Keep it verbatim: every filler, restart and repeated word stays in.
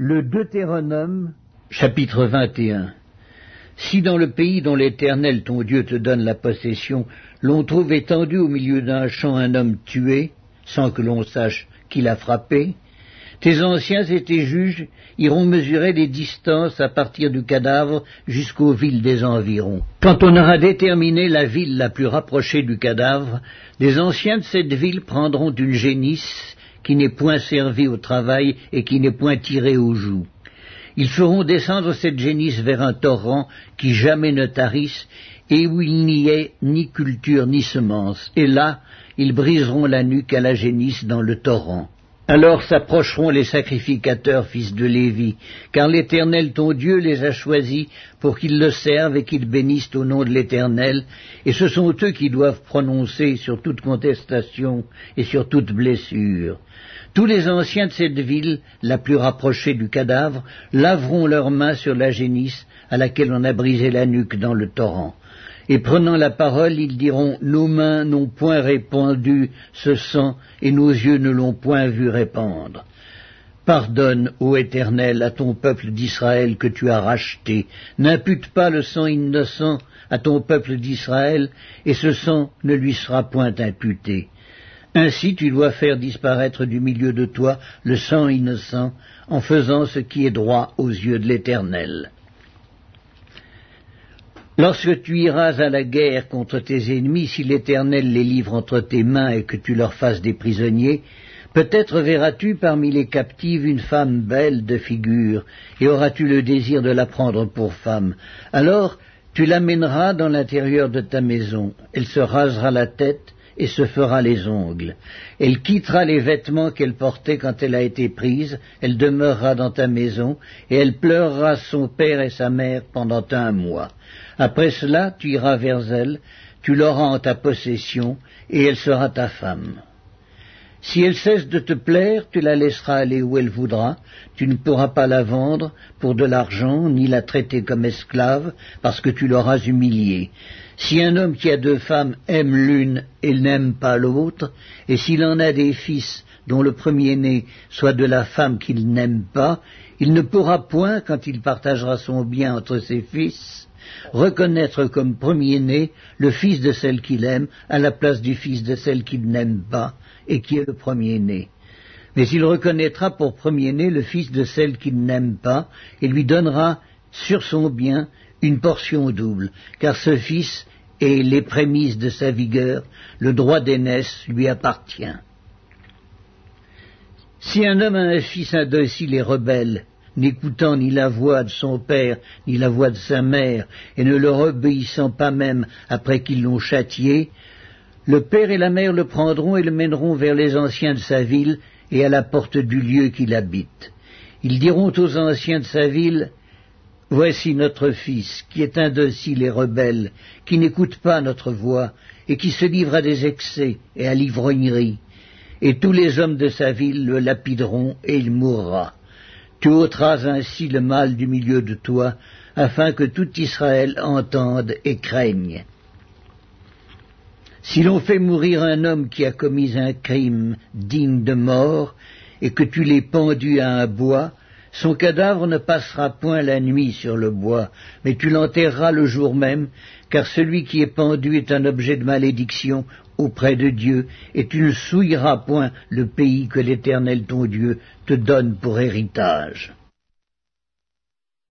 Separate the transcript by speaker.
Speaker 1: Le Deutéronome, chapitre vingt et un. Si dans le pays dont l'Éternel ton Dieu te donne la possession, l'on trouve étendu au milieu d'un champ un homme tué, sans que l'on sache qui l'a frappé, tes anciens et tes juges iront mesurer les distances à partir du cadavre jusqu'aux villes des environs. Quand on aura déterminé la ville la plus rapprochée du cadavre, les anciens de cette ville prendront une génisse qui n'est point servie au travail et qui n'est point tirée aux joues. Ils feront descendre cette génisse vers un torrent qui jamais ne tarisse et où il n'y ait ni culture ni semence. Et là, ils briseront la nuque à la génisse dans le torrent. Alors s'approcheront les sacrificateurs, fils de Lévi, car l'Éternel ton Dieu les a choisis pour qu'ils le servent et qu'ils bénissent au nom de l'Éternel, et ce sont eux qui doivent prononcer sur toute contestation et sur toute blessure. Tous les anciens de cette ville, la plus rapprochée du cadavre, laveront leurs mains sur la génisse à laquelle on a brisé la nuque dans le torrent. Et prenant la parole, ils diront « Nos mains n'ont point répandu ce sang, et nos yeux ne l'ont point vu répandre. Pardonne, ô Éternel, à ton peuple d'Israël que tu as racheté. N'impute pas le sang innocent à ton peuple d'Israël, et ce sang ne lui sera point imputé. Ainsi tu dois faire disparaître du milieu de toi le sang innocent, en faisant ce qui est droit aux yeux de l'Éternel. Lorsque tu iras à la guerre contre tes ennemis, si l'Éternel les livre entre tes mains et que tu leur fasses des prisonniers, peut-être verras-tu parmi les captives une femme belle de figure, et auras-tu le désir de la prendre pour femme. Alors tu l'amèneras dans l'intérieur de ta maison. Elle se rasera la tête et se fera les ongles. Elle quittera les vêtements qu'elle portait quand elle a été prise, elle demeurera dans ta maison, et elle pleurera son père et sa mère pendant un mois. Après cela, tu iras vers elle, tu l'auras en ta possession, et elle sera ta femme. Si elle cesse de te plaire, tu la laisseras aller où elle voudra, tu ne pourras pas la vendre pour de l'argent, ni la traiter comme esclave, parce que tu l'auras humiliée. Si un homme qui a deux femmes aime l'une et n'aime pas l'autre, et s'il en a des fils dont le premier-né soit de la femme qu'il n'aime pas, il ne pourra point, quand il partagera son bien entre ses fils, reconnaître comme premier-né le fils de celle qu'il aime à la place du fils de celle qu'il n'aime pas et qui est le premier-né. Mais il reconnaîtra pour premier-né le fils de celle qu'il n'aime pas et lui donnera sur son bien une portion double, car ce fils est les prémices de sa vigueur, le droit d'aînesse lui appartient. Si un homme a un fils indocile et rebelle, n'écoutant ni la voix de son père, ni la voix de sa mère, et ne leur obéissant pas même après qu'ils l'ont châtié, le père et la mère le prendront et le mèneront vers les anciens de sa ville et à la porte du lieu qu'il habite. Ils diront aux anciens de sa ville, « Voici notre fils, qui est indocile et rebelle, qui n'écoute pas notre voix, et qui se livre à des excès et à l'ivrognerie. » Et tous les hommes de sa ville le lapideront, et il mourra. Tu ôteras ainsi le mal du milieu de toi, afin que tout Israël entende et craigne. Si l'on fait mourir un homme qui a commis un crime digne de mort, et que tu l'aies pendu à un bois, son cadavre ne passera point la nuit sur le bois, mais tu l'enterreras le jour même, car celui qui est pendu est un objet de malédiction auprès de Dieu, et tu ne souilleras point le pays que l'Éternel ton Dieu te donne pour héritage.